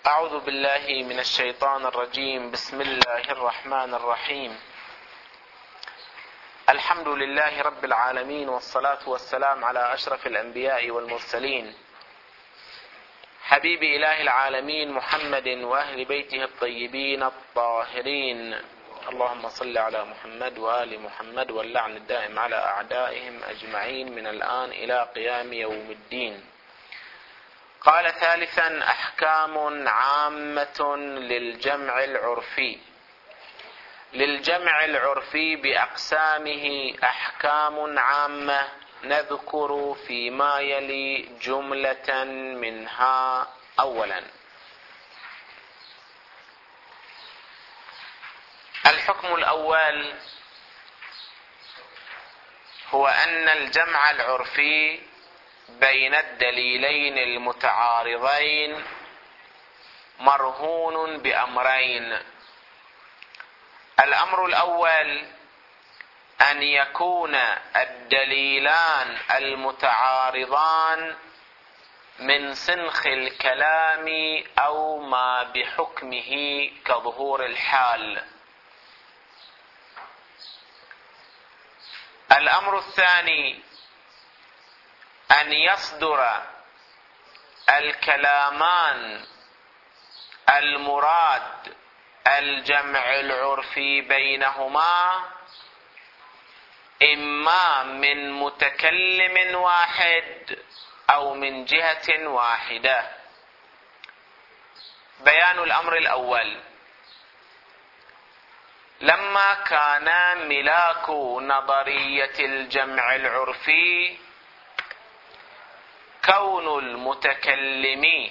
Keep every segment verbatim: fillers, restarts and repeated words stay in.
أعوذ بالله من الشيطان الرجيم. بسم الله الرحمن الرحيم. الحمد لله رب العالمين، والصلاة والسلام على أشرف الأنبياء والمرسلين، حبيب إله العالمين محمد وأهل بيته الطيبين الطاهرين. اللهم صل على محمد وآل محمد، واللعن الدائم على أعدائهم أجمعين من الآن إلى قيام يوم الدين. قال ثالثا: أحكام عامة للجمع العرفي. للجمع العرفي بأقسامه أحكام عامة، نذكر فيما يلي جملة منها. أولا، الحكم الأول هو أن الجمع العرفي بين الدليلين المتعارضين مرهون بأمرين. الأمر الأول أن يكون الدليلان المتعارضان من سنخ الكلام أو ما بحكمه كظهور الحال. الأمر الثاني أن يصدر الكلامان المراد الجمع العرفي بينهما إما من متكلم واحد أو من جهة واحدة. بيان الأمر الأول: لما كان ملاك نظرية الجمع العرفي كون المتكلم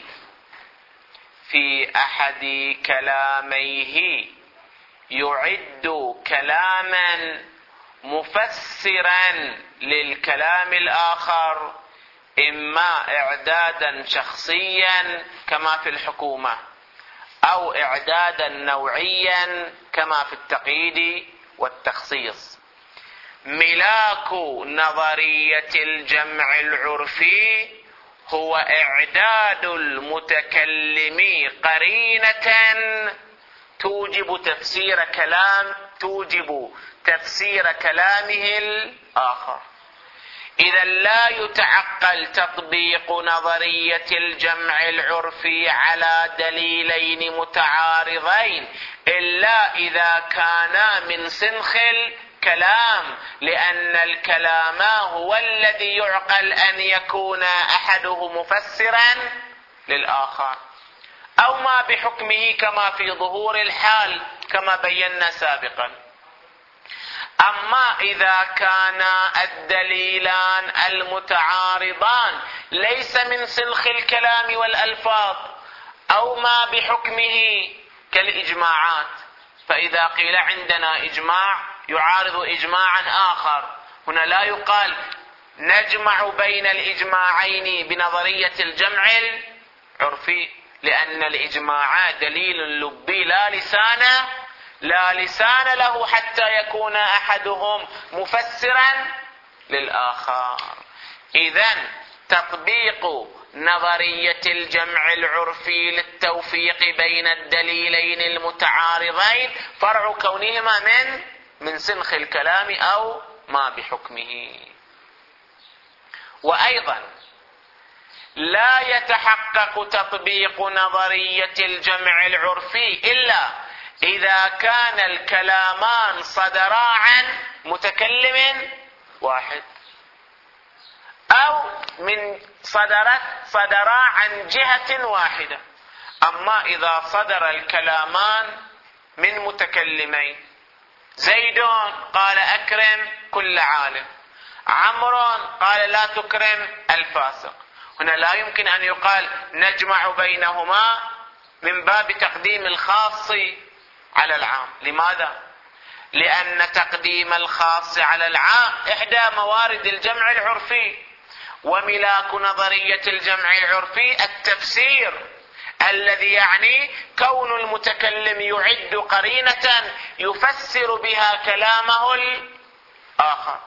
في أحد كلاميه يعد كلاما مفسرا للكلام الآخر، إما إعدادا شخصيا كما في الحكومة، أو إعدادا نوعيا كما في التقييد والتخصيص. ملاك نظرية الجمع العرفي هو إعداد المتكلم قرينة توجب تفسير كلام توجب تفسير كلامه الآخر. إذا لا يتعقل تطبيق نظرية الجمع العرفي على دليلين متعارضين إلا إذا كانا من سنخ الكلام، لأن الكلام هو الذي يعقل أن يكون أحده مفسرا للآخر أو ما بحكمه كما في ظهور الحال كما بينا سابقا. أما إذا كان الدليلان المتعارضان ليس من سنخ الكلام والألفاظ أو ما بحكمه كالإجماعات، فإذا قيل عندنا إجماع يعارض إجماعا آخر، هنا لا يقال نجمع بين الإجماعين بنظرية الجمع العرفي، لأن الإجماع دليل لبي لا لسان لا لسان له حتى يكون أحدهم مفسرا للآخر. إذن تطبيق نظرية الجمع العرفي للتوفيق بين الدليلين المتعارضين فرع كونهما من من سنخ الكلام أو ما بحكمه. وأيضا لا يتحقق تطبيق نظرية الجمع العرفي إلا إذا كان الكلامان صدرا عن متكلم واحد أو من صدرت صدرا عن جهة واحدة. أما إذا صدر الكلامان من متكلمين، زيد قال أكرم كل عالم، عمرو قال لا تكرم الفاسق، هنا لا يمكن أن يقال نجمع بينهما من باب تقديم الخاص على العام. لماذا؟ لأن تقديم الخاص على العام إحدى موارد الجمع العرفي، وملاك نظرية الجمع العرفي التفسير الذي يعني كون المتكلم يعد قرينة يفسر بها كلامه الآخر،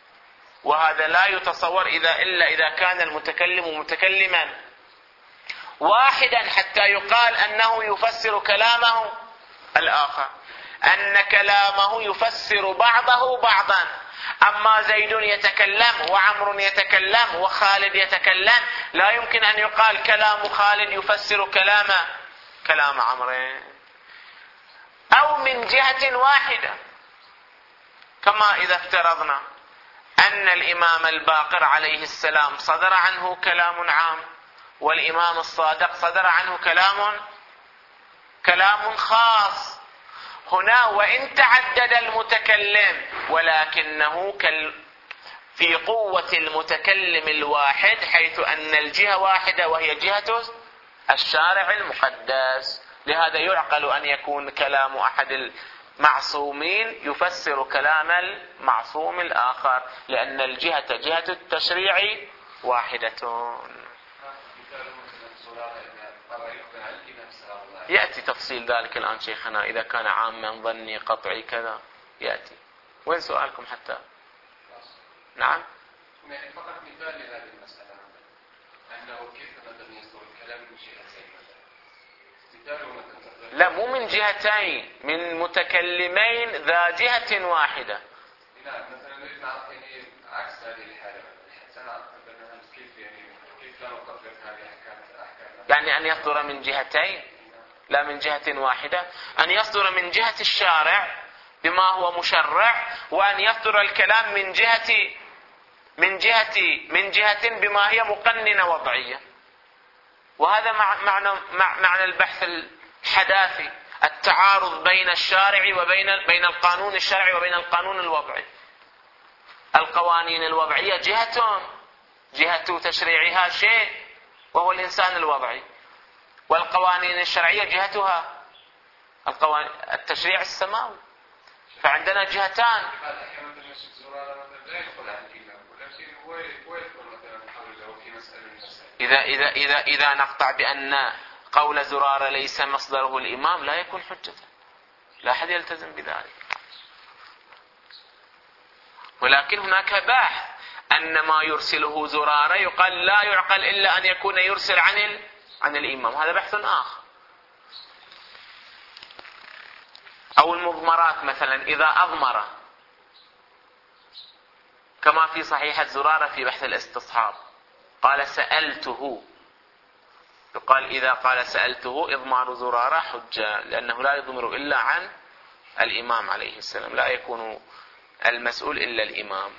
وهذا لا يتصور إذا إلا إذا كان المتكلم متكلما. واحدا حتى يقال أنه يفسر كلامه الآخر، أن كلامه يفسر بعضه بعضا. أما زيد يتكلم وعمر يتكلم وخالد يتكلم، لا يمكن أن يقال كلام خالد يفسر كلام كلام عمرو، أو من جهة واحدة. كما إذا افترضنا أن الإمام الباقر عليه السلام صدر عنه كلام عام، والإمام الصادق صدر عنه كلام كلام خاص، هنا وإن تعدد المتكلم ولكنه في قوة المتكلم الواحد، حيث أن الجهة واحدة وهي جهة الشارع المقدس. لهذا يعقل أن يكون كلام أحد المعصومين يفسر كلام المعصوم الآخر، لأن الجهة جهة التشريع واحدة. يأتي تفصيل ذلك الآن شيخنا، إذا كان عاما ظني قطعي كذا يأتي. وين سؤالكم حتى؟ نعم. يعني فقط مثال لهذه المسألة، أنه كيف مثلا يصدر الكلام من جهتين مثلا؟ لا، مو من جهتين، من متكلمين ذا جهة واحدة. نعم، مثلا نريد نعرف يعني عكس هذه الحالة، حتى نعرف مثلا كيف يعني كيف لا نطبق هذه الأحكام الأحكام. يعني أن يصدر من جهتين لا من جهة واحدة، أن يصدر من جهة الشارع بما هو مشرع، وأن يصدر الكلام من جهة من جهة من جهة بما هي مقننة وضعية. وهذا معنى معنى البحث الحداثي، التعارض بين الشارع وبين بين القانون الشرعي وبين القانون الوضعي. القوانين الوضعية جهة جهة تشريعها شيء وهو الإنسان الوضعي، والقوانين الشرعية جهتها القوانين التشريع السماوي. فعندنا جهتان. إذا إذا إذا إذا نقطع بأن قول زرارة ليس مصدره الإمام لا يكون حجة، لا أحد يلتزم بذلك. ولكن هناك بحث أن ما يرسله زرارة يقال لا يعقل إلا أن يكون يرسل عن ال... عن الإمام، هذا بحث آخر. أو المضمرات مثلا، إذا أضمر كما في صحيحة زرارة في بحث الاستصحاب قال سألته، يقال إذا قال سألته إضمار زرارة حجة، لأنه لا يضمر إلا عن الإمام عليه السلام، لا يكون المسؤول إلا الإمام.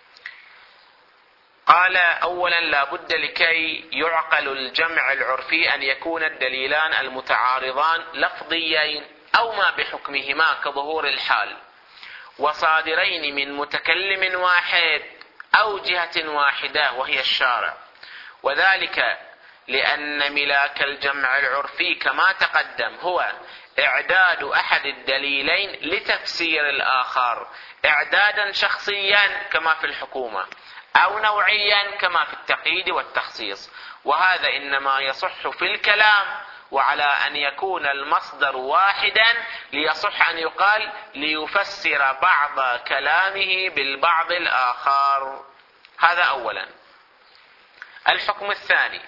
قال أولا لا بد لكي يعقل الجمع العرفي أن يكون الدليلان المتعارضان لفظيين أو ما بحكمهما كظهور الحال، وصادرين من متكلم واحد أو جهة واحدة وهي الشارع، وذلك لأن ملاك الجمع العرفي كما تقدم هو إعداد أحد الدليلين لتفسير الآخر إعدادا شخصيا كما في الحكومة، أو نوعيا كما في التقييد والتخصيص. وهذا إنما يصح في الكلام، وعلى أن يكون المصدر واحدا ليصح أن يقال ليفسر بعض كلامه بالبعض الآخر. هذا أولا. الحكم الثاني،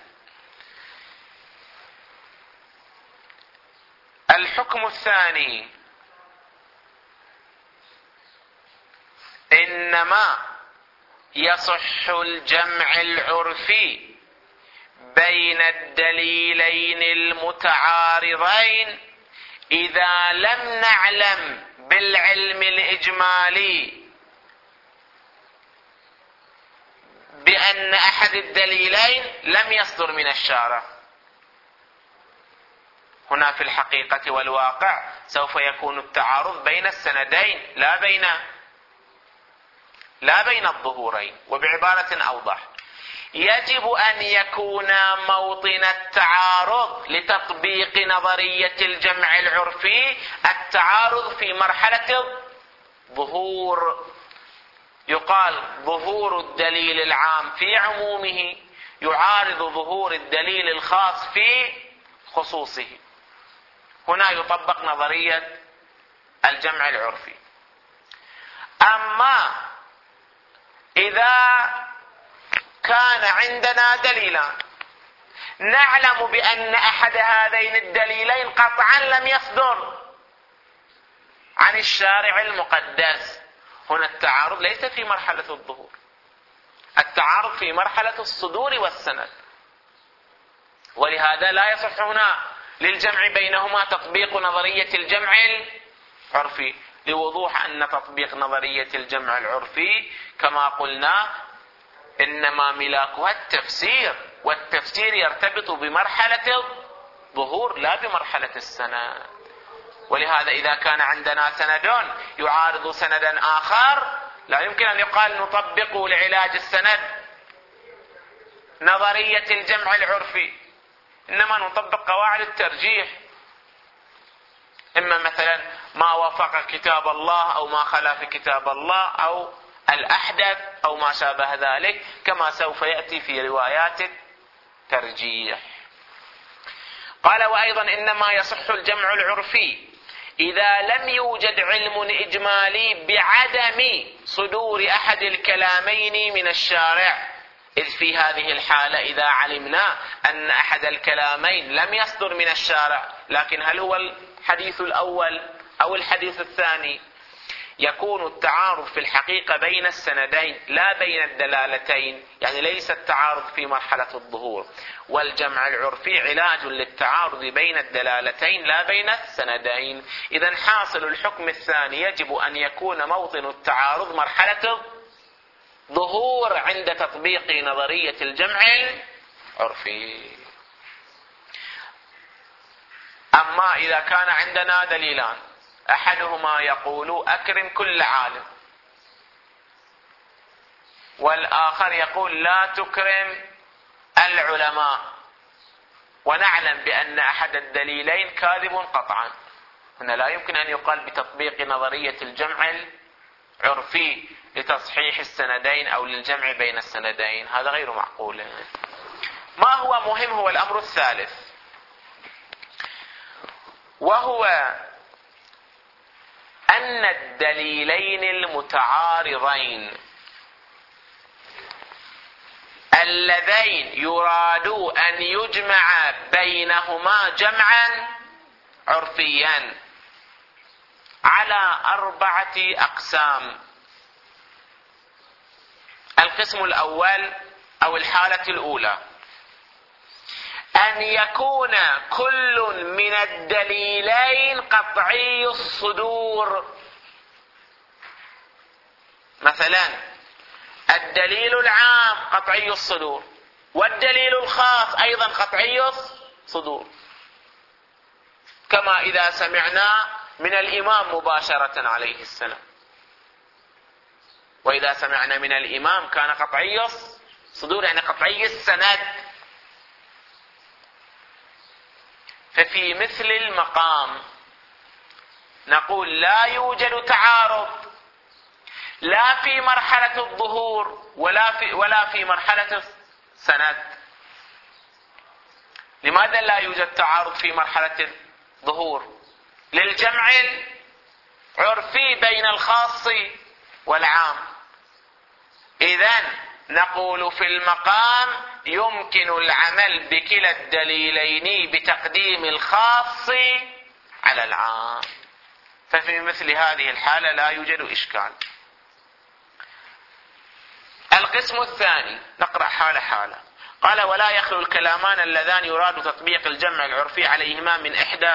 الحكم الثاني إنما يصح الجمع العرفي بين الدليلين المتعارضين إذا لم نعلم بالعلم الإجمالي بأن أحد الدليلين لم يصدر من الشارع. هنا في الحقيقة والواقع سوف يكون التعارض بين السندين لا بين لا بين الظهورين. وبعبارة أوضح، يجب أن يكون موطن التعارض لتطبيق نظرية الجمع العرفي التعارض في مرحلة الظهور. يقال ظهور الدليل العام في عمومه يعارض ظهور الدليل الخاص في خصوصه. هنا يطبق نظرية الجمع العرفي. أما إذا كان عندنا دليلان نعلم بأن أحد هذين الدليلين قطعا لم يصدر عن الشارع المقدس. هنا التعارض ليس في مرحلة الظهور، التعارض في مرحلة الصدور والسند، ولهذا لا يصح هنا للجمع بينهما تطبيق نظرية الجمع العرفي، لوضوح أن تطبيق نظرية الجمع العرفي كما قلنا إنما ملاكها التفسير، والتفسير يرتبط بمرحلة الظهور لا بمرحلة السند. ولهذا إذا كان عندنا سند يعارض سندا آخر لا يمكن أن يقال نطبق لعلاج السند نظرية الجمع العرفي، إنما نطبق قواعد الترجيح، إما مثلا ما وافق كتاب الله أو ما خالف كتاب الله أو الأحدث أو ما شابه ذلك، كما سوف يأتي في روايات الترجيح. قال وأيضا إنما يصح الجمع العرفي إذا لم يوجد علم إجمالي بعدم صدور أحد الكلامين من الشارع، إذ في هذه الحالة إذا علمنا أن أحد الكلامين لم يصدر من الشارع، لكن هل هو الحديث الأول أو الحديث الثاني، يكون التعارض في الحقيقة بين السندين لا بين الدلالتين، يعني ليس التعارض في مرحلة الظهور. والجمع العرفي علاج للتعارض بين الدلالتين لا بين السندين. إذن حاصل الحكم الثاني يجب أن يكون موطن التعارض مرحلة الظهور عند تطبيق نظرية الجمع العرفي. أما إذا كان عندنا دليلان، أحدهما يقول أكرم كل عالم، والآخر يقول لا تكرم العلماء، ونعلم بأن أحد الدليلين كاذب قطعا، هنا لا يمكن أن يقال بتطبيق نظرية الجمع العرفي لتصحيح السندين أو للجمع بين السندين، هذا غير معقول. ما هو مهم هو الأمر الثالث، وهو أن الدليلين المتعارضين اللذين يراد أن يجمع بينهما جمعا عرفيا على أربعة أقسام. القسم الأول أو الحالة الأولى أن يكون كل من الدليلين قطعي الصدور. مثلا الدليل العام قطعي الصدور، والدليل الخاص أيضا قطعي الصدور، كما إذا سمعنا من الإمام مباشرة عليه السلام، وإذا سمعنا من الإمام كان قطعي الصدور يعني قطعي السند. ففي مثل المقام نقول لا يوجد تعارض لا في مرحلة الظهور ولا في ولا في مرحلة السند. لماذا لا يوجد تعارض في مرحلة الظهور؟ للجمع العرفي بين الخاص والعام. إذن نقول في المقام يمكن العمل بكلا الدليلين بتقديم الخاص على العام، ففي مثل هذه الحالة لا يوجد إشكال. القسم الثاني نقرأ حالة حالة. قال ولا يخلو الكلامان اللذان يراد تطبيق الجمع العرفي عليهما من إحدى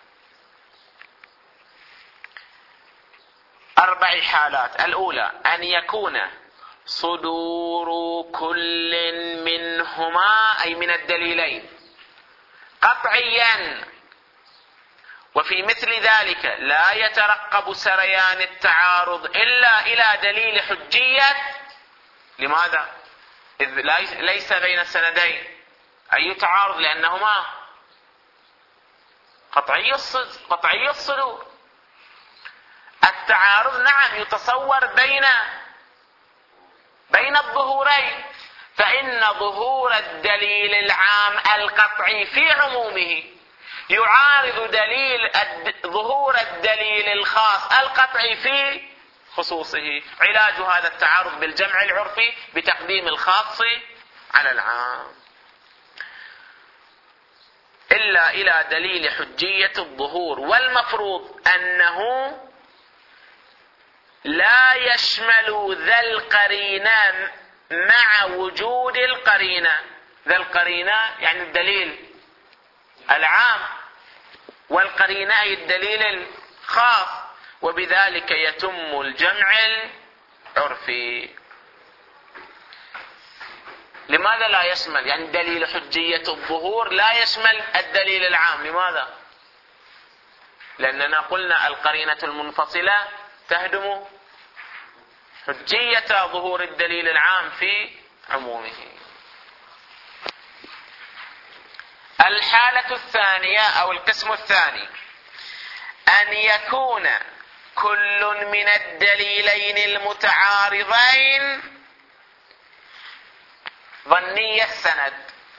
أربع حالات. الأولى أن يكون صدور كل منهما أي من الدليلين قطعيا، وفي مثل ذلك لا يترقب سريان التعارض إلا إلى دليل حجية. لماذا؟ إذ ليس بين السندين أي تعارض لأنهما قطعي الصدور. التعارض نعم يتصور بين بين الظهورين، فإن ظهور الدليل العام القطعي في عمومه يعارض دليل ظهور الدليل الخاص القطعي في خصوصه. علاج هذا التعارض بالجمع العرفي بتقديم الخاص على العام. إلا إلى دليل حجية الظهور. والمفروض أنه لا يشمل ذا القرينة مع وجود القرينة. ذا القرينة يعني الدليل العام، والقرينة أي الدليل الخاص، وبذلك يتم الجمع العرفي. لماذا لا يشمل؟ يعني دليل حجية الظهور لا يشمل الدليل العام. لماذا؟ لأننا قلنا القرينة المنفصلة تهدم حجية ظهور الدليل العام في عمومه. الحالة الثانية أو القسم الثاني أن يكون كل من الدليلين المتعارضين ظني السند،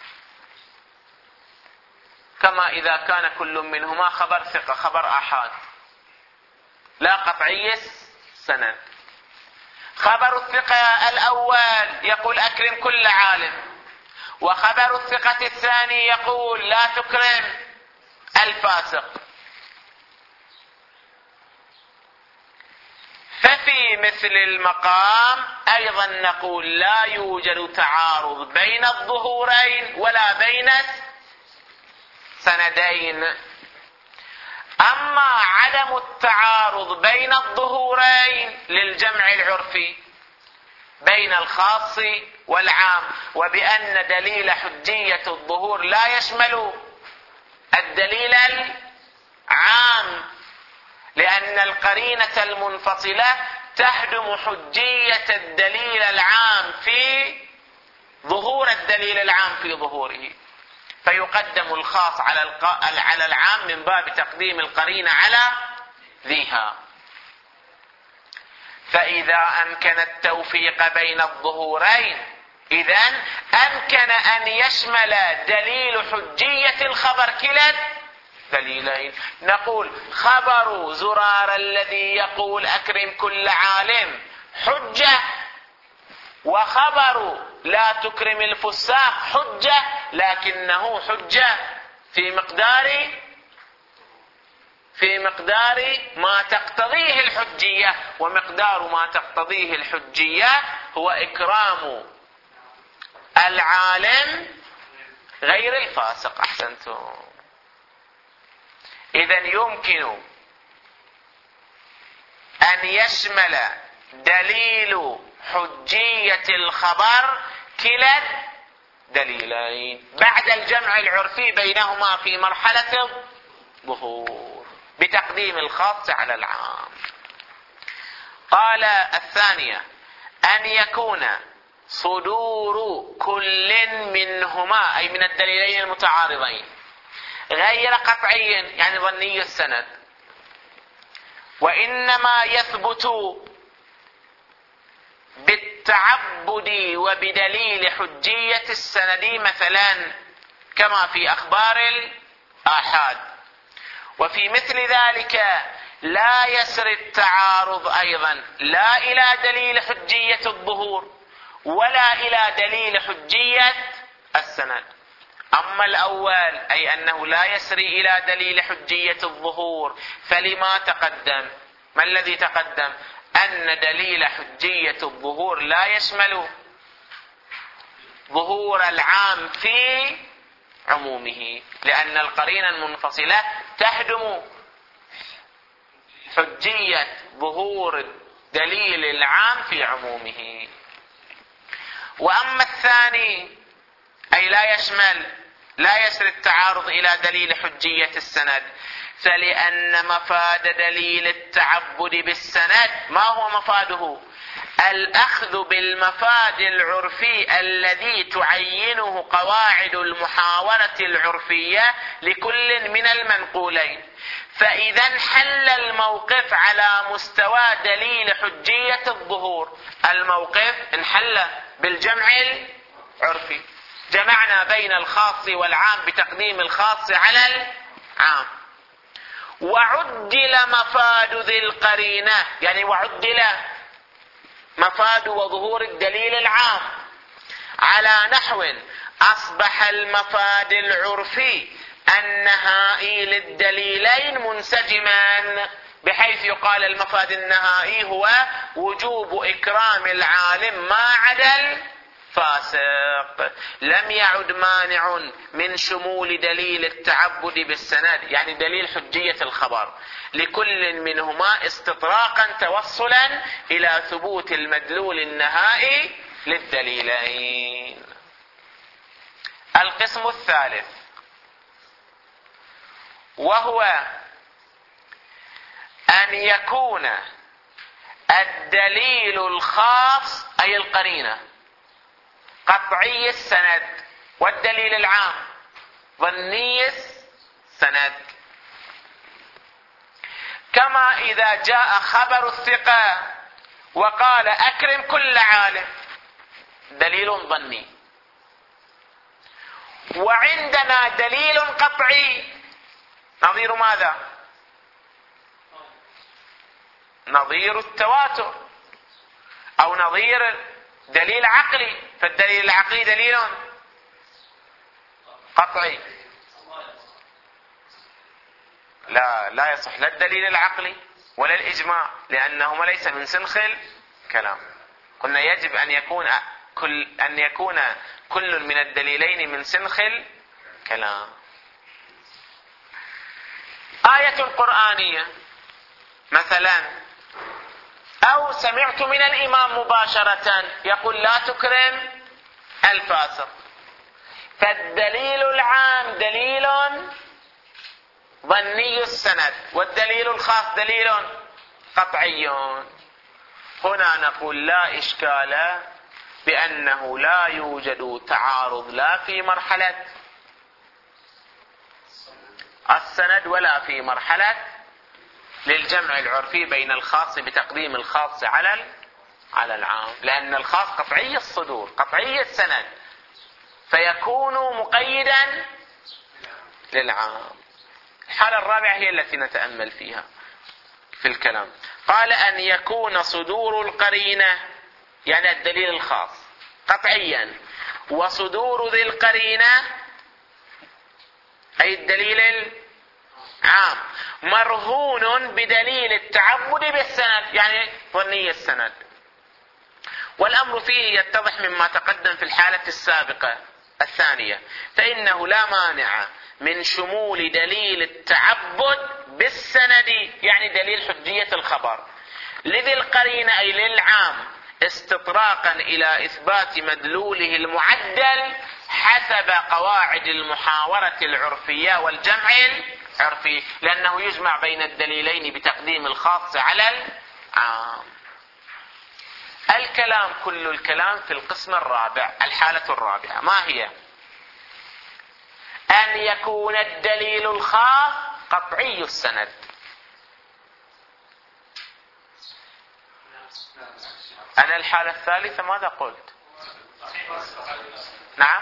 كما إذا كان كل منهما خبر ثقة خبر آحاد لا قطعي السند. خبر الثقة الأول يقول أكرم كل عالم، وخبر الثقة الثاني يقول لا تكرم الفاسق. ففي مثل المقام أيضا نقول لا يوجد تعارض بين الظهورين ولا بين السندين. أما عدم التعارض بين الظهورين للجمع العرفي بين الخاص والعام، وبأن دليل حجية الظهور لا يشمل الدليل العام، لأن القرينة المنفصلة تهدم حجية الدليل العام في ظهور الدليل العام في ظهوره، فيقدم الخاص على على العام من باب تقديم القرينة على ذيها. فإذا أمكن التوفيق بين الظهورين إذن أمكن أن يشمل دليل حجية الخبر كلا دليلين. نقول خبر زرار الذي يقول أكرم كل عالم حجة، وخبر لا تكرم الفساق حجة، لكنه حجة في مقدار في مقدار ما تقتضيه الحجية، ومقدار ما تقتضيه الحجية هو إكرام العالم غير الفاسق. أحسنتم. إذن يمكن أن يشمل دليل حجية الخبر كلا دليلين بعد الجمع العرفي بينهما في مرحلة الظهور بتقديم الخاص على العام. قال الثانية أن يكون صدور كل منهما أي من الدليلين المتعارضين غير قطعي يعني ظني السند، وإنما يثبت بالتعبد وبدليل حجية السند، مثلا كما في أخبار الآحاد. وفي مثل ذلك لا يسري التعارض أيضا لا إلى دليل حجية الظهور ولا إلى دليل حجية السند. أما الأول أي أنه لا يسري إلى دليل حجية الظهور، فلما تقدم؟ ما الذي تقدم؟ أن دليل حجية الظهور لا يشمل ظهور العام في عمومه، لأن القرينة المنفصلة تهدم حجية ظهور الدليل العام في عمومه. وأما الثاني أي لا يشمل لا يسري التعارض إلى دليل حجية السند، فلأن مفاد دليل التعبد بالسند ما هو مفاده؟ الأخذ بالمفاد العرفي الذي تعينه قواعد المحاورة العرفية لكل من المنقولين. فإذا انحل الموقف على مستوى دليل حجية الظهور، الموقف انحل بالجمع العرفي، جمعنا بين الخاص والعام بتقديم الخاص على العام. وعدل مفاد ذي القرينة يعني وعدل مفاد وظهور الدليل العام على نحو أصبح المفاد العرفي النهائي للدليلين منسجما، بحيث يقال المفاد النهائي هو وجوب إكرام العالم ما عدا الفاسق. لم يعد مانع من شمول دليل التعبد بالسند، يعني دليل حجية الخبر، لكل منهما استطراقا توصلا إلى ثبوت المدلول النهائي للدليلين. القسم الثالث وهو أن يكون الدليل الخاص أي القرينة قطعي السند، والدليل العام ظني السند. كما إذا جاء خبر الثقة وقال أكرم كل عالم، دليل ظني، وعندنا دليل قطعي نظير ماذا؟ نظير التواتر، أو نظير دليل عقلي. فالدليل العقلي دليل قطعي. لا لا يصح لا الدليل العقلي ولا الإجماع، لأنهما ليس من سنخ الكلام. قلنا يجب أن يكون كل أن يكون كل من الدليلين من سنخ الكلام. آية قرآنية مثلا، أو سمعت من الإمام مباشرة يقول لا تكرم الفاسق، فالدليل العام دليل ظني السند، والدليل الخاص دليل قطعي. هنا نقول لا إشكال بأنه لا يوجد تعارض لا في مرحلة السند ولا في مرحلة للجمع العرفي بين الخاص بتقديم الخاص على على العام، لأن الخاص قطعي الصدور قطعي السند، فيكون مقيدا للعام. الحالة الرابعة هي التي نتأمل فيها في الكلام. قال أن يكون صدور القرينة، يعني الدليل الخاص قطعيا، وصدور ذي القرينة أي الدليل العام مرهون بدليل التعبد بالسند، يعني ظني السند. والأمر فيه يتضح مما تقدم في الحالة السابقة الثانية، فإنه لا مانع من شمول دليل التعبد بالسند، يعني دليل حجية الخبر، لذي القرينة أي للعام، استطراقا إلى إثبات مدلوله المعدل حسب قواعد المحاورة العرفية والجمع العرفي، لأنه يجمع بين الدليلين بتقديم الخاص على العام. الكلام كل الكلام في القسم الرابع، الحالة الرابعة، ما هي؟ أن يكون الدليل الخاص قطعي السند. أنا الحالة الثالثة ماذا قلت؟ نعم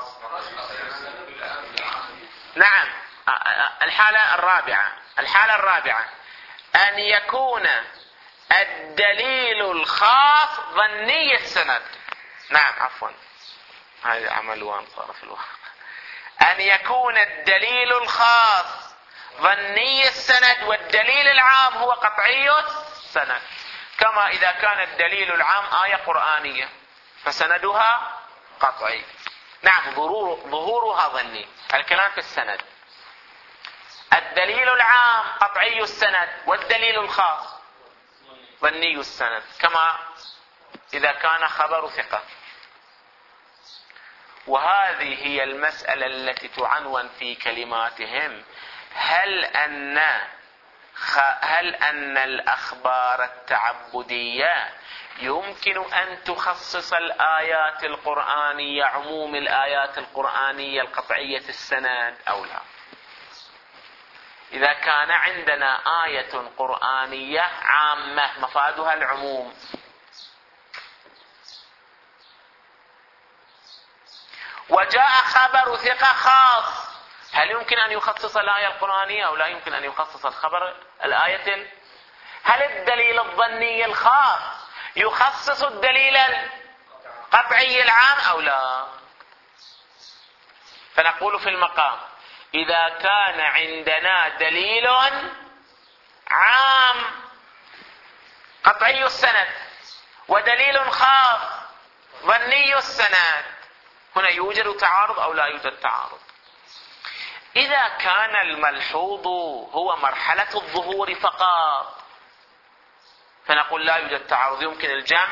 نعم الحالة الرابعة الحالة الرابعة أن يكون الدليل الخاص ظني السند. نعم عفوا هذا عمل وان صار في الوقت. أن يكون الدليل الخاص ظني السند، والدليل العام هو قطعي السند. كما إذا كان الدليل العام آية قرآنية فسندها قطعي، نعم ظهور ظهورها ظني. الكلام في السند، الدليل العام قطعي السند، والدليل الخاص ظني السند، كما إذا كان خبر ثقة. وهذه هي المسألة التي تعنون في كلماتهم: هل أن هل أن الأخبار التعبدية يمكن أن تخصص الآيات القرآنية عموم الآيات القرآنية القطعية السند أو لا؟ إذا كان عندنا آية قرآنية عامة مفادها العموم، وجاء خبر ثقة خاص، هل يمكن أن يخصص الآية القرآنية أو لا يمكن أن يخصص الخبر الآية؟ هل الدليل الظني الخاص يخصص الدليل القطعي العام أو لا؟ فنقول في المقام: إذا كان عندنا دليل عام قطعي السند ودليل خاص ظني السند، هنا يوجد تعارض أو لا يوجد تعارض؟ إذا كان الملحوظ هو مرحلة الظهور فقط فنقول لا يوجد تعارض، يمكن الجمع.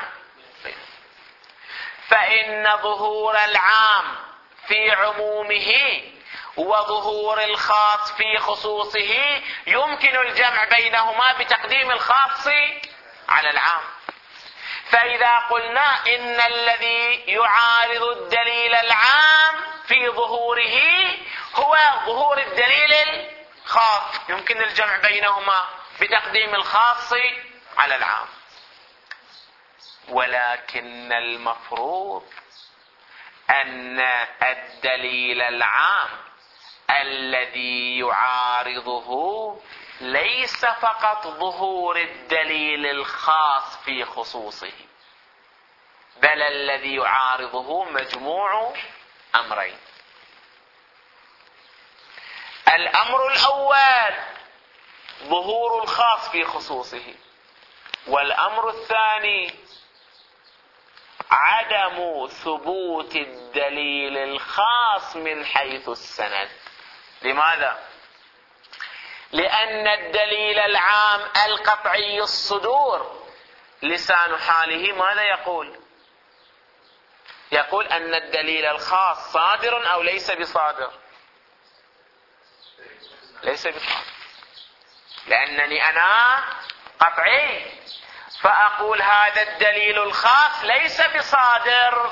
فإن ظهور العام في عمومه وظهور الخاص في خصوصه يمكن الجمع بينهما بتقديم الخاص على العام. فإذا قلنا إن الذي يعارض الدليل العام في ظهوره هو ظهور الدليل الخاص يمكن الجمع بينهما بتقديم الخاص على العام. ولكن المفروض أن الدليل العام الذي يعارضه ليس فقط ظهور الدليل الخاص في خصوصه، بل الذي يعارضه مجموع أمرين. الأمر الأول ظهور الخاص في خصوصه، والأمر الثاني عدم ثبوت الدليل الخاص من حيث السند. لماذا؟ لأن الدليل العام القطعي الصدور لسان حاله ماذا يقول؟ يقول أن الدليل الخاص صادر أو ليس بصادر؟ ليس بصادر، لأنني أنا قطعي فأقول هذا الدليل الخاص ليس بصادر.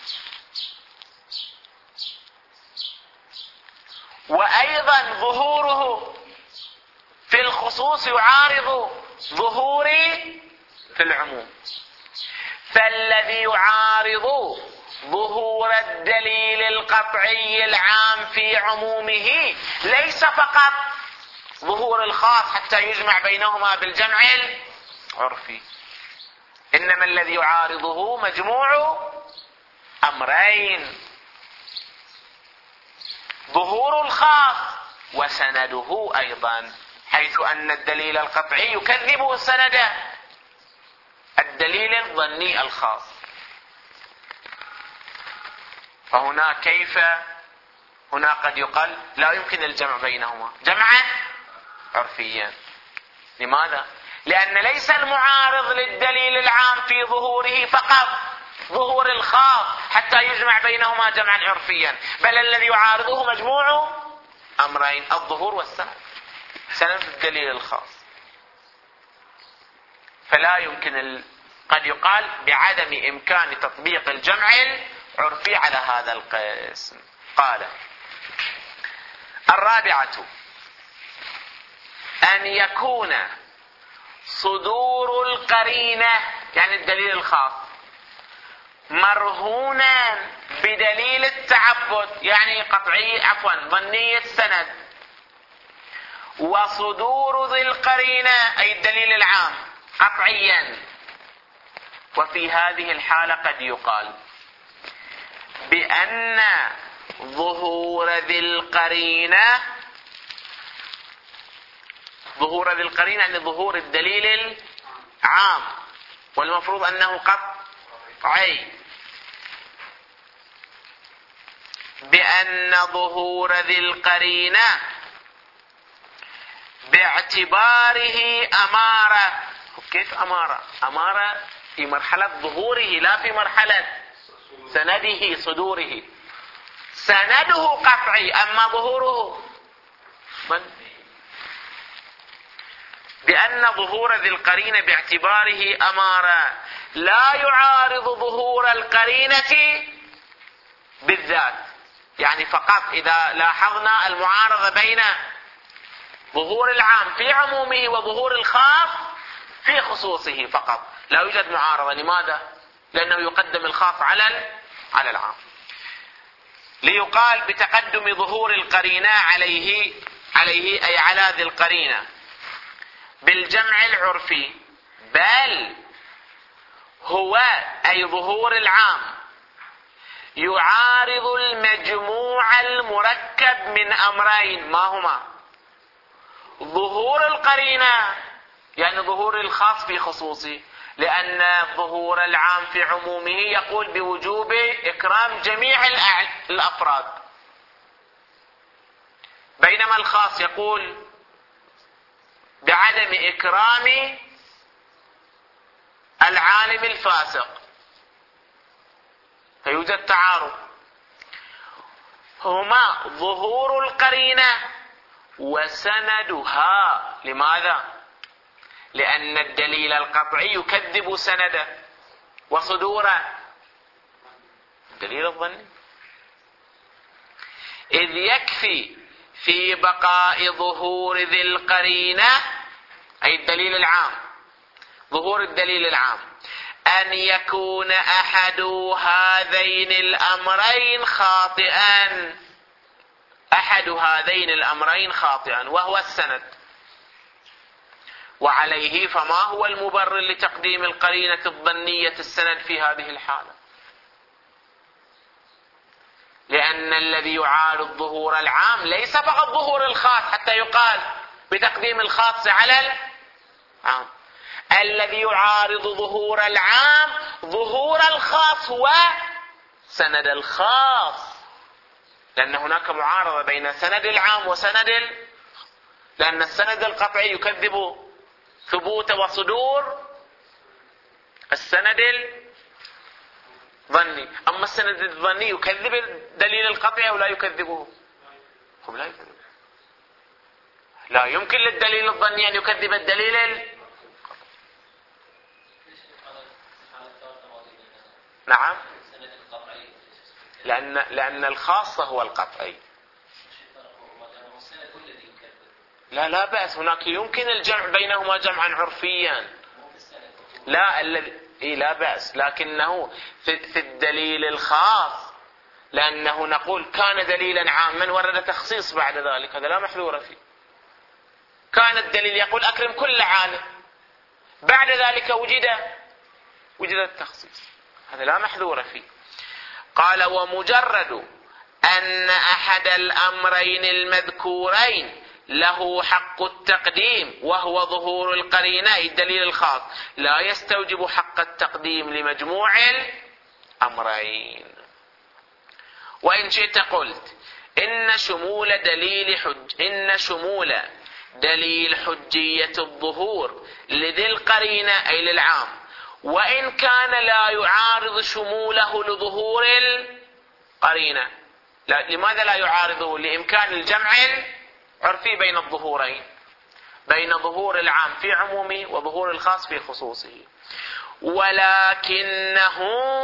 وأيضا ظهوره في الخصوص يعارض ظهوري في العموم. فالذي يعارض ظهور الدليل القطعي العام في عمومه ليس فقط ظهور الخاص حتى يجمع بينهما بالجمع العرفي، إنما الذي يعارضه مجموع أمرين: ظهور الخاص وسنده أيضا، حيث أن الدليل القطعي يكذب سند الدليل الظني الخاص. فهنا كيف هنا قد يقال لا يمكن الجمع بينهما جمعا عرفيا. لماذا؟ لأن ليس المعارض للدليل العام في ظهوره فقط ظهور الخاص حتى يجمع بينهما جمعا عرفيا، بل الذي يعارضه مجموع أمرين: الظهور والسند، سند الدليل الخاص. فلا يمكن ال... قد يقال بعدم إمكان تطبيق الجمع العرفي على هذا القسم. قال: الرابعة أن يكون صدور القرينة يعني الدليل الخاص مرهونا بدليل التعبد يعني قطعي عفوا ظني السند، وصدور ذي القرينة أي الدليل العام قطعيا. وفي هذه الحالة قد يقال بأن ظهور ذي القرينة ظهور ذي القرينة يعني ظهور الدليل العام، والمفروض أنه قطعي، بأن ظهور ذي القرينة باعتباره أمارة. كيف أمارة؟ أمارة في مرحلة ظهوره لا في مرحلة سنده صدوره. سنده قطعي أما ظهوره من؟ بأن ظهور ذي القرينة باعتباره أمارة لا يعارض ظهور القرينة بالذات، يعني فقط إذا لاحظنا المعارضة بين ظهور العام في عمومه وظهور الخاص في خصوصه فقط، لا يوجد معارضة. لماذا؟ لأنه يقدم الخاص على على العام، ليقال بتقدم ظهور القرينة عليه عليه أي على ذي القرينة بالجمع العرفي، بل هو أي ظهور العام يعارض المجموع المركب من أمرين، ما هما؟ ظهور القرينة، يعني ظهور الخاص في خصوصه، لأن ظهور العام في عمومه يقول بوجوب إكرام جميع الأفراد، بينما الخاص يقول بعدم إكرام العالم الفاسق، فيوجد تعارض. هما ظهور القرينة وسندها. لماذا؟ لأن الدليل القطعي يكذب سنده وصدوره الدليل الظني، إذ يكفي في بقاء ظهور ذي القرينة أي الدليل العام، ظهور الدليل العام، أن يكون أحد هذين الأمرين خاطئا، أحد هذين الأمرين خاطئا وهو السند. وعليه فما هو المبرر لتقديم القرينة الظنية السند في هذه الحالة؟ لأن الذي يعارض ظهور العام ليس فقط ظهور الخاص حتى يقال بتقديم الخاص على العام، الذي يعارض ظهور العام ظهور الخاص وسند الخاص، لأن هناك معارضة بين سند العام وسند ال... لأن السند القطعي يكذب ثبوت وصدور السند الظني، أما السند الظني يكذب الدليل القطعي أو لا يكذبه؟ هم لا يكذبه. لا يمكن للدليل الظني أن يكذب الدليل ال... نعم، لأن لأن الخاص هو القطعي. لا لا بأس، هناك يمكن الجمع بينهما جمعا عرفيا. لا الذي إيه لا بأس، لكنه في, في الدليل الخاص، لأنه نقول كان دليلا عاما ورد تخصيص بعد ذلك، هذا لا محذور فيه. كان الدليل يقول أكرم كل عالم، بعد ذلك وجد وجد التخصيص، هذا لا محذور فيه. قال ومجرد أن أحد الأمرين المذكورين له حق التقديم وهو ظهور القرينة الدليل الخاص لا يستوجب حق التقديم لمجموع الأمرين. وإن شئت قلت إن شمول دليل حج إن شمول دليل حجية الظهور لذي القرينة أي للعام، وإن كان لا يعارض شموله لظهور القرينة. لا، لماذا لا يعارضه؟ لإمكان الجمع العرفي بين الظهورين، بين ظهور العام في عمومه وظهور الخاص في خصوصه. ولكنه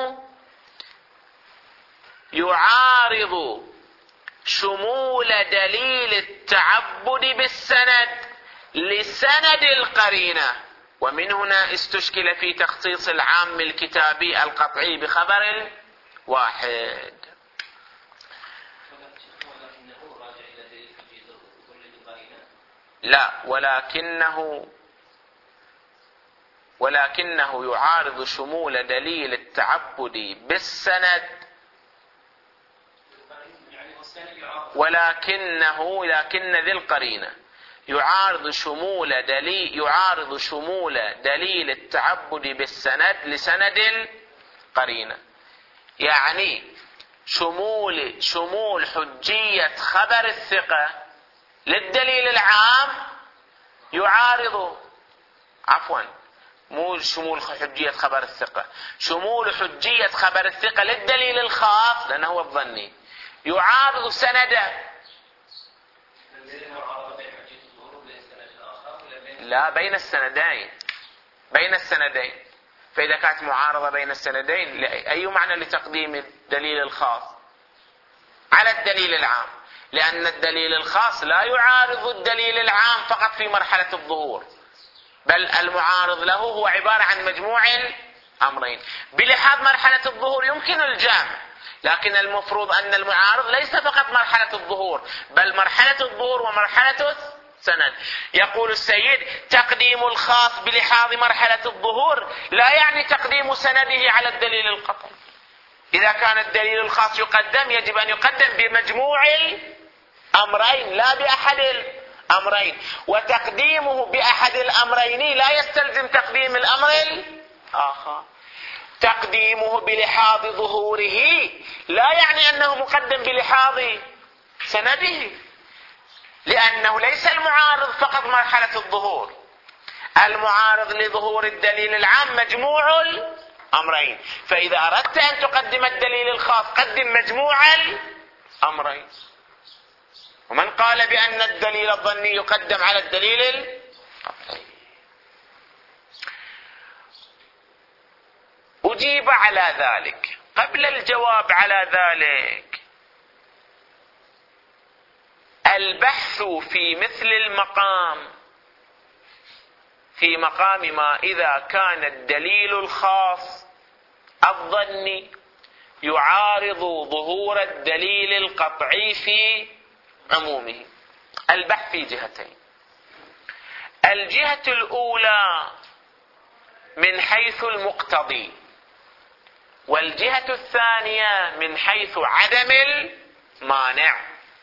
يعارض شمول دليل التعبد بالسند لسند القرينة، ومن هنا استشكل في تخصيص العام الكتابي القطعي بخبر واحد. لا، ولكنه ولكنه يعارض شمول دليل التعبد بالسند، ولكنه لكن ذي القرينة يعارض شمول دليل يعارض شمول دليل التعبد بالسند لسند القرينة، يعني شمول شمول حجية خبر الثقة للدليل العام يعارض عفوا مو شمول حجية خبر الثقة، شمول حجية خبر الثقة للدليل الخاص لأنه هو الظني يعارض سنده. لا، بين السندين، بين السندين. فإذا كانت معارضة بين السندين أي معنى لتقديم الدليل الخاص على الدليل العام؟ لأن الدليل الخاص لا يعارض الدليل العام فقط في مرحلة الظهور، بل المعارض له هو عبارة عن مجموع الأمرين. بلحاظ مرحلة الظهور يمكن الجمع، لكن المفروض أن المعارض ليس فقط مرحلة الظهور بل مرحلة الظهور ومرحلة السند. يقول السيد تقديم الخاص بلحاظ مرحلة الظهور لا يعني تقديم سنده على الدليل القطعي، إذا كان الدليل الخاص يقدم يجب أن يقدم بمجموع الأمرين لا بأحد الأمرين، وتقديمه بأحد الأمرين لا يستلزم تقديم الأمر الآخر. تقديمه بلحاظ ظهوره لا يعني أنه مقدم بلحاظ سنده، لأنه ليس المعارض فقط مرحلة الظهور، المعارض لظهور الدليل العام مجموع الأمرين. فإذا أردت أن تقدم الدليل الخاص قدم مجموع الأمرين. ومن قال بأن الدليل الظني يقدم على الدليل القطعي؟ أجيب على ذلك. قبل الجواب على ذلك البحث في مثل المقام في مقام ما إذا كان الدليل الخاص الظني يعارض ظهور الدليل القطعي في عمومه. البحث في جهتين: الجهة الأولى من حيث المقتضي، والجهة الثانية من حيث عدم المانع.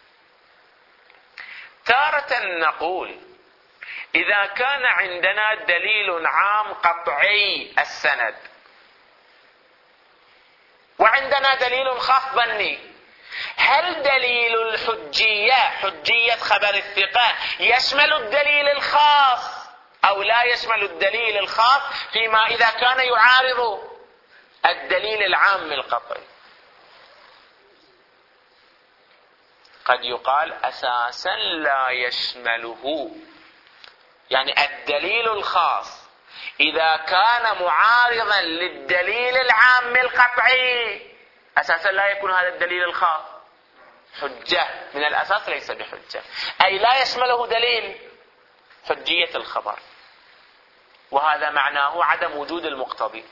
تارة نقول إذا كان عندنا دليل عام قطعي السند وعندنا دليل خاص ظني، هل دليل الحجية حجية خبر الثقة يشمل الدليل الخاص أو لا يشمل الدليل الخاص فيما إذا كان يعارض الدليل العام القطعي؟ قد يقال أساسا لا يشمله، يعني الدليل الخاص إذا كان معارضا للدليل العام القطعي أساسا لا يكون هذا الدليل الخاص حجة، من الأساس ليس بحجة، أي لا يشمله دليل حجية الخبر، وهذا معناه عدم وجود المقتضي.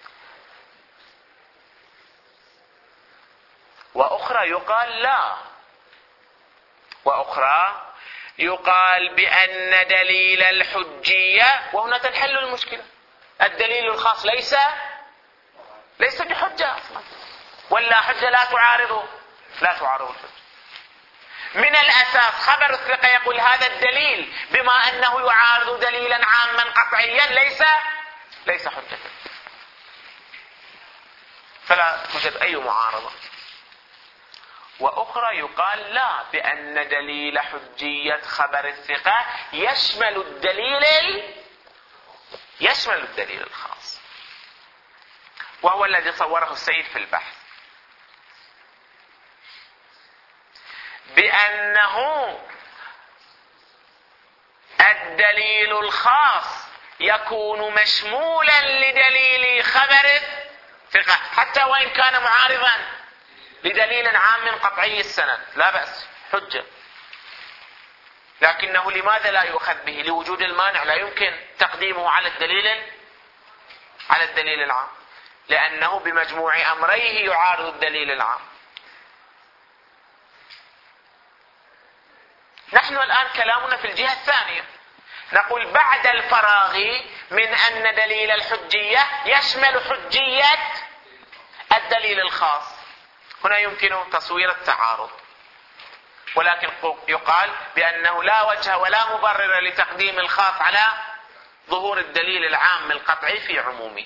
وأخرى يقال لا، وأخرى يقال بأن دليل الحجية، وهنا تنحل المشكلة، الدليل الخاص ليس ليس بحجة أصلا، ولا حجة لا تعارضه لا تعارض الحجة. من الأساس خبر الثقة يقول هذا الدليل بما أنه يعارض دليلا عاما قطعيا ليس ليس حجة، فلا توجد أي معارضة. وأخرى يقال لا، بأن دليل حجية خبر الثقة يشمل الدليل يشمل الدليل الخاص، وهو الذي صوره السيد في البحث، بأنه الدليل الخاص يكون مشمولا لدليل خبر الثقة حتى وإن كان معارضا لدليل عام قطعي السند، لا بأس حجة، لكنه لماذا لا يؤخذ به؟ لوجود المانع، لا يمكن تقديمه على الدليل على الدليل العام، لأنه بمجموع أمريه يعارض الدليل العام. نحن الآن كلامنا في الجهة الثانية، نقول بعد الفراغ من أن دليل الحجية يشمل حجية الدليل الخاص، هنا يمكن تصوير التعارض، ولكن يقال بأنه لا وجه ولا مبرر لتقديم الخاص على ظهور الدليل العام القطعي في عمومه.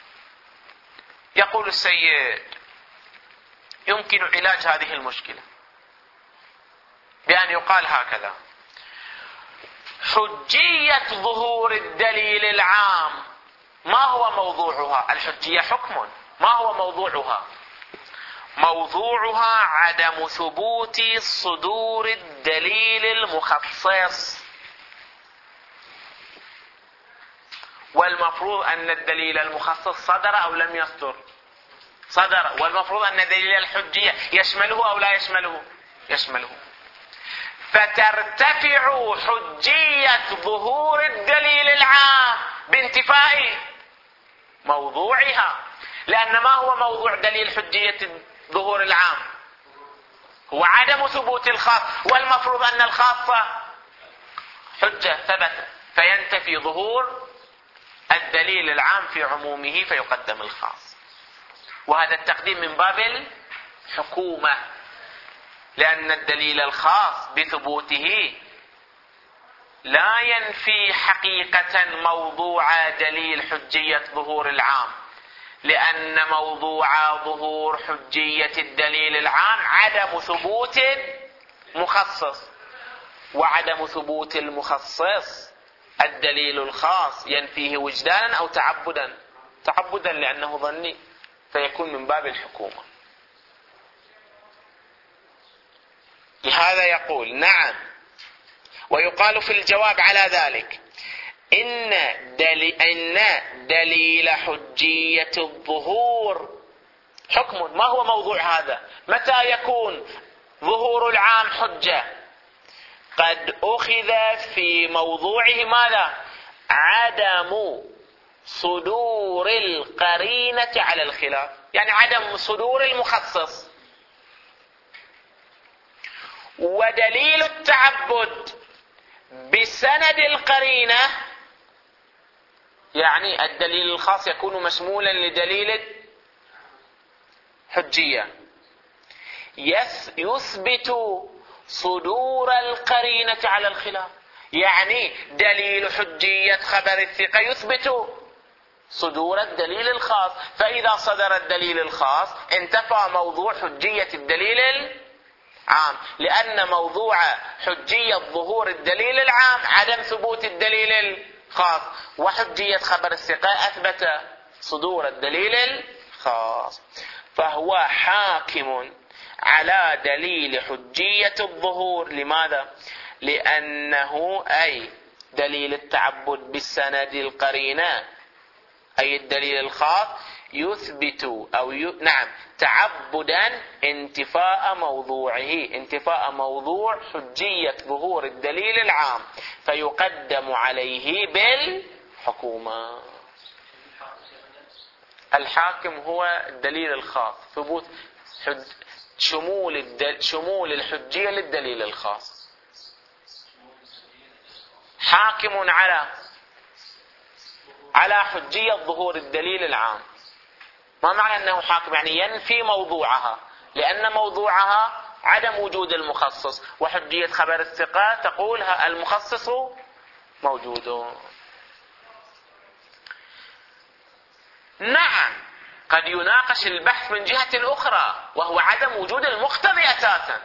يقول السيد يمكن علاج هذه المشكلة بأن يقال هكذا: حجية ظهور الدليل العام ما هو موضوعها؟ الحجية حكم، ما هو موضوعها؟ موضوعها عدم ثبوت صدور الدليل المخصص، والمفروض أن الدليل المخصص صدر أو لم يصدر؟ صدر، والمفروض أن دليل الحجية يشمله أو لا يشمله؟ يشمله. فترتفع حجية ظهور الدليل العام بانتفاء موضوعها، لأن ما هو موضوع دليل حجية ظهور العام؟ هو عدم ثبوت الخاص، والمفروض أن الخاص حجة ثبت، فينتفي ظهور الدليل العام في عمومه فيقدم الخاص. وهذا التقديم من باب الحكومة، لأن الدليل الخاص بثبوته لا ينفي حقيقة موضوع دليل حجية ظهور العام، لأن موضوع ظهور حجية الدليل العام عدم ثبوت مخصص، وعدم ثبوت المخصص الدليل الخاص ينفيه وجدانا أو تعبدا، تعبدا لأنه ظني فيكون من باب الحكومة. لهذا يقول نعم، ويقال في الجواب على ذلك إن دليل, إن دليل حجية الظهور حكم. ما هو موضوع هذا؟ متى يكون ظهور العام حجة؟ قد أخذ في موضوعه ماذا؟ عدم صدور القرينة على الخلاف، يعني عدم صدور المخصص. ودليل التعبد بسند القرينة، يعني الدليل الخاص يكون مشمولا لدليل حجية، يثبت صدور القرينة على الخلاف، يعني دليل حجية خبر الثقة يثبت صدور الدليل الخاص، فإذا صدر الدليل الخاص انتفى موضوع حجية الدليل العام، لأن موضوع حجية ظهور الدليل العام عدم ثبوت الدليل الخاص، وحجية خبر الثقة أثبت صدور الدليل الخاص، فهو حاكم على دليل حجية الظهور. لماذا؟ لأنه أي دليل التعبد بالسند القرينة أي الدليل الخاص يثبت أو ي... نعم تعبدا انتفاء موضوعه، انتفاء موضوع حجية ظهور الدليل العام، فيقدم عليه بالحكومة. الحاكم هو الدليل الخاص، ثبوت حج... شمول الدل... شمول الحجية للدليل الخاص. حاكم على على حجية ظهور الدليل العام. ما معنى أنه حاكم؟ يعني ينفي موضوعها، لأن موضوعها عدم وجود المخصص، وحجية خبر الثقة تقول المخصص موجود. نعم قد يناقش البحث من جهة أخرى، وهو عدم وجود المقتضي أساسا،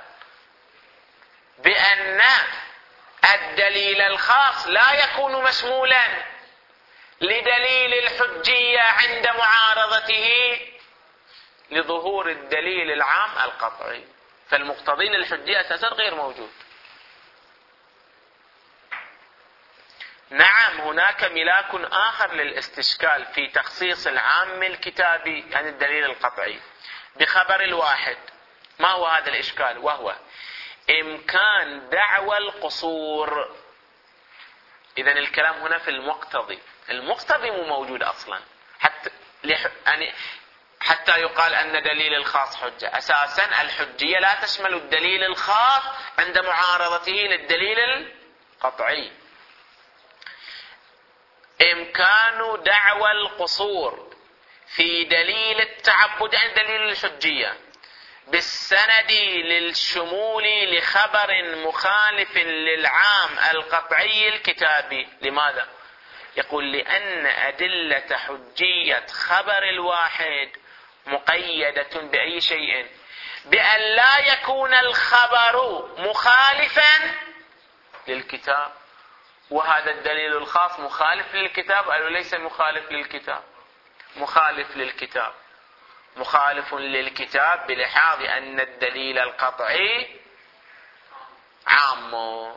بأن الدليل الخاص لا يكون مشمولا لدليل الحجية عند معارضته لظهور الدليل العام القطعي، فالمقتضي للحجية أساسا غير موجود. نعم هناك ملاك آخر للاستشكال في تخصيص العام الكتابي عن الدليل القطعي بخبر الواحد. ما هو هذا الإشكال؟ وهو إمكان دعوى القصور. إذن الكلام هنا في المقتضي، المقتضي مو موجود أصلا حتى يعني حتى يقال أن دليل الخاص حجة. أساسا الحجية لا تشمل الدليل الخاص عند معارضته للدليل القطعي. إمكان دعوى القصور في دليل التعبد عن دليل الحجية بالسند للشمول لخبر مخالف للعام القطعي الكتابي. لماذا؟ يقول لأن أدلة حجية خبر الواحد مقيدة بأي شيء؟ بأن لا يكون الخبر مخالفا للكتاب، وهذا الدليل الخاص مخالف للكتاب أو ليس مخالف للكتاب؟ مخالف للكتاب، مخالف للكتاب بلحاظ أن الدليل القطعي عام.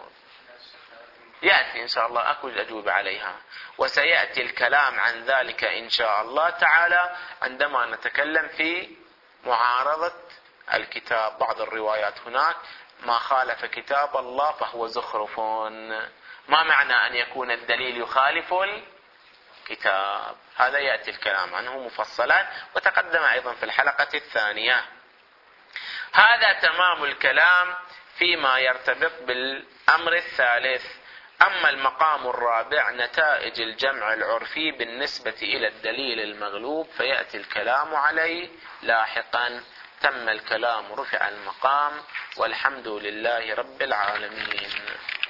يأتي إن شاء الله أكو الأجوبة عليها، وسيأتي الكلام عن ذلك إن شاء الله تعالى عندما نتكلم في معارضة الكتاب. بعض الروايات هناك ما خالف كتاب الله فهو زخرف. ما معنى أن يكون الدليل يخالف الكتاب؟ هذا يأتي الكلام عنه مفصلا وتقدم أيضا في الحلقة الثانية. هذا تمام الكلام فيما يرتبط بالأمر الثالث. أما المقام الرابع نتائج الجمع العرفي بالنسبة إلى الدليل المغلوب، فيأتي الكلام عليه لاحقا. تم الكلام، رفع المقام، والحمد لله رب العالمين.